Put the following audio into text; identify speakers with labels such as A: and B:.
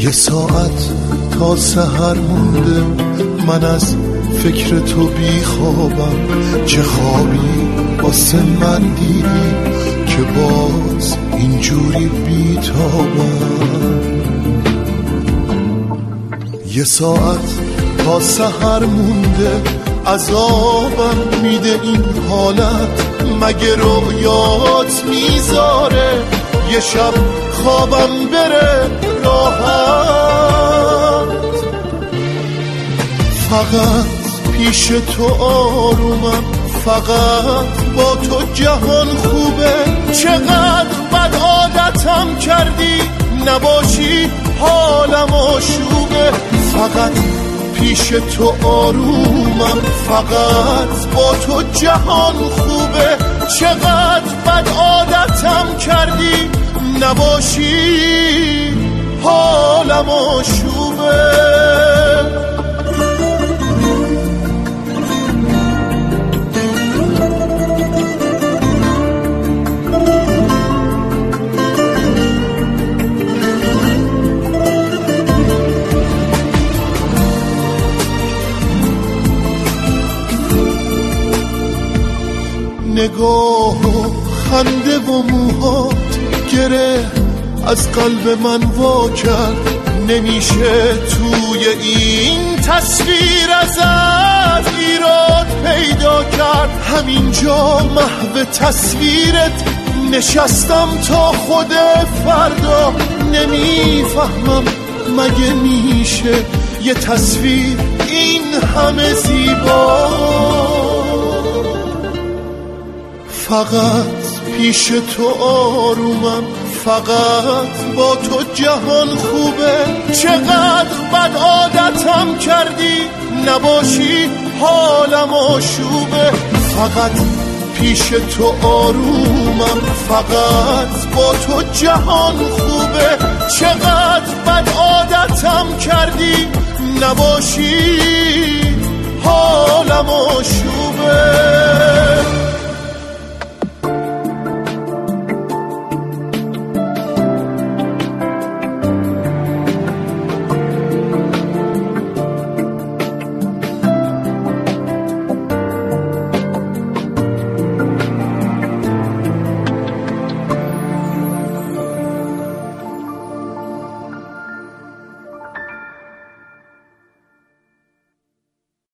A: یه ساعت تا سحر مونده من از فکر تو بی خوابم، چه خوابی واسه من دیدی که باز اینجوری بی تابم. یه ساعت تا سحر مونده عذابم میده این حالت، مگه رویات میذاره یه شب خوابم بره راحت. فقط پیش تو آرومم، فقط با تو جهان خوبه، چقدر بد عادتم کردی نباشی حالم آشوبه. فقط پیش تو آرومم، فقط با تو جهان خوبه، چقدر بد عادتم کردی نباشی حالم آشوبه. نگاه و خنده و موهات گره از قلب من وا کرد، نمیشه توی این تصویر ازت ایراد پیدا کرد. همینجا محو تصویرت نشستم تا خود فردا، نمیفهمم مگه میشه یه تصویر این همه زیبا. فقط پیش تو آرومم، فقط با تو جهان خوبه، چقدر بد عادتم کردی نباشی حالم آشوبه. فقط پیش تو آرومم، فقط با تو جهان خوبه، چقدر بد عادتم کردی نباشی حالم آشوبه.